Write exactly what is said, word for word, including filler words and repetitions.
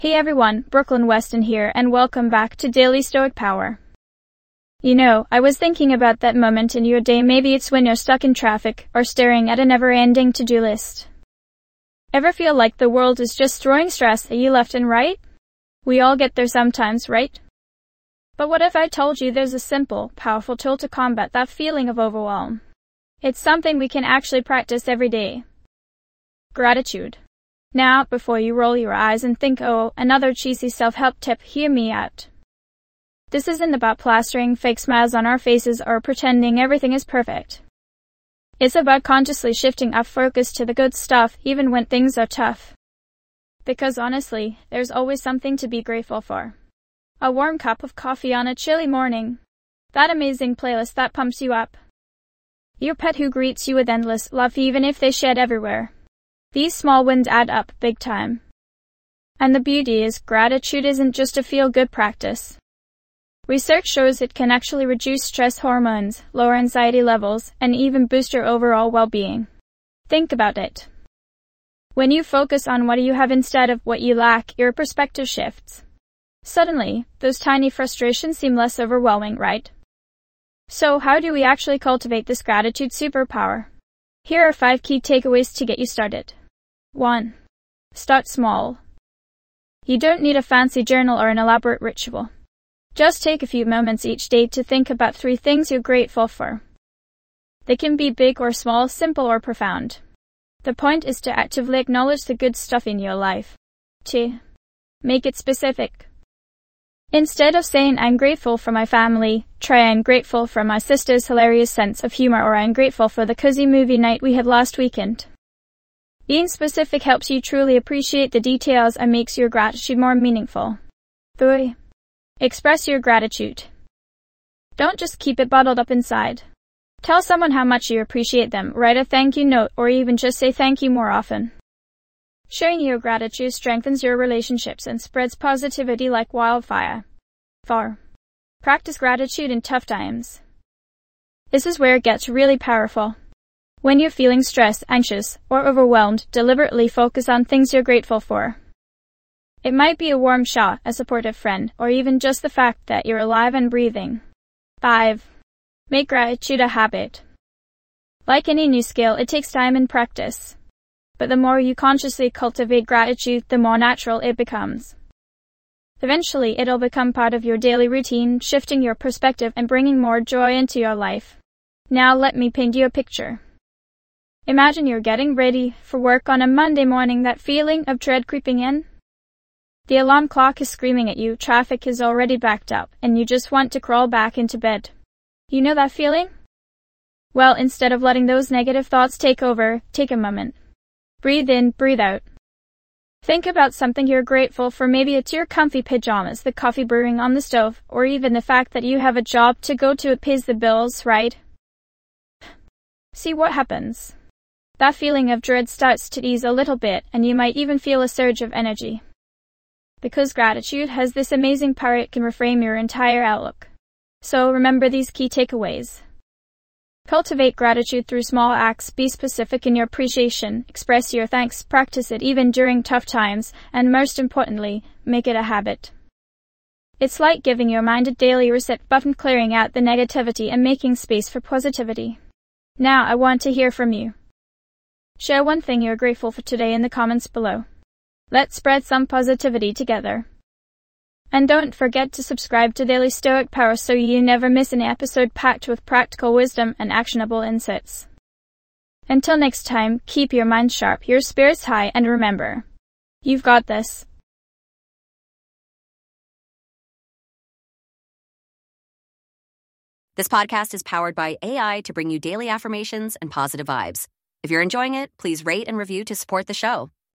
Hey everyone, Brooklyn Weston here, and welcome back to Daily Stoic Power. You know, I was thinking about that moment in your day. Maybe it's when you're stuck in traffic or staring at a never-ending to-do list. Ever feel like the world is just throwing stress at you left and right? We all get there sometimes, right? But what if I told you there's a simple, powerful tool to combat that feeling of overwhelm? It's something we can actually practice every day. Gratitude. Now, before you roll your eyes and think, oh, another cheesy self-help tip, hear me out. This isn't about plastering fake smiles on our faces or pretending everything is perfect. It's about consciously shifting our focus to the good stuff, even when things are tough. Because honestly, there's always something to be grateful for. A warm cup of coffee on a chilly morning. That amazing playlist that pumps you up. Your pet who greets you with endless love even if they shed everywhere. These small wins add up big time. And the beauty is, gratitude isn't just a feel-good practice. Research shows it can actually reduce stress hormones, lower anxiety levels, and even boost your overall well-being. Think about it. When you focus on what you have instead of what you lack, your perspective shifts. Suddenly, those tiny frustrations seem less overwhelming, right? So how do we actually cultivate this gratitude superpower? Here are five key takeaways to get you started. one. Start small. You don't need a fancy journal or an elaborate ritual. Just take a few moments each day to think about three things you're grateful for. They can be big or small, simple or profound. The point is to actively acknowledge the good stuff in your life. two. Make it specific. Instead of saying, I'm grateful for my family, try I'm grateful for my sister's hilarious sense of humor, or I'm grateful for the cozy movie night we had last weekend. Being specific helps you truly appreciate the details and makes your gratitude more meaningful. three. Express your gratitude. Don't just keep it bottled up inside. Tell someone how much you appreciate them, write a thank you note, or even just say thank you more often. Sharing your gratitude strengthens your relationships and spreads positivity like wildfire. four. Practice gratitude in tough times. This is where it gets really powerful. When you're feeling stressed, anxious, or overwhelmed, deliberately focus on things you're grateful for. It might be a warm shot, a supportive friend, or even just the fact that you're alive and breathing. five. Make gratitude a habit. Like any new skill, it takes time and practice. But the more you consciously cultivate gratitude, the more natural it becomes. Eventually, it'll become part of your daily routine, shifting your perspective and bringing more joy into your life. Now let me paint you a picture. Imagine you're getting ready for work on a Monday morning, that feeling of dread creeping in. The alarm clock is screaming at you, traffic is already backed up, and you just want to crawl back into bed. You know that feeling? Well, instead of letting those negative thoughts take over, take a moment. Breathe in, breathe out. Think about something you're grateful for. Maybe it's your comfy pajamas, the coffee brewing on the stove, or even the fact that you have a job to go to. It pays the bills, right? See what happens. That feeling of dread starts to ease a little bit, and you might even feel a surge of energy. Because gratitude has this amazing power, it can reframe your entire outlook. So remember these key takeaways. Cultivate gratitude through small acts, be specific in your appreciation, express your thanks, practice it even during tough times, and most importantly, make it a habit. It's like giving your mind a daily reset button, clearing out the negativity and making space for positivity. Now I want to hear from you. Share one thing you're grateful for today in the comments below. Let's spread some positivity together. And don't forget to subscribe to Daily Stoic Power so you never miss an episode packed with practical wisdom and actionable insights. Until next time, keep your mind sharp, your spirits high, and remember, you've got this. This podcast is powered by A I to bring you daily affirmations and positive vibes. If you're enjoying it, please rate and review to support the show.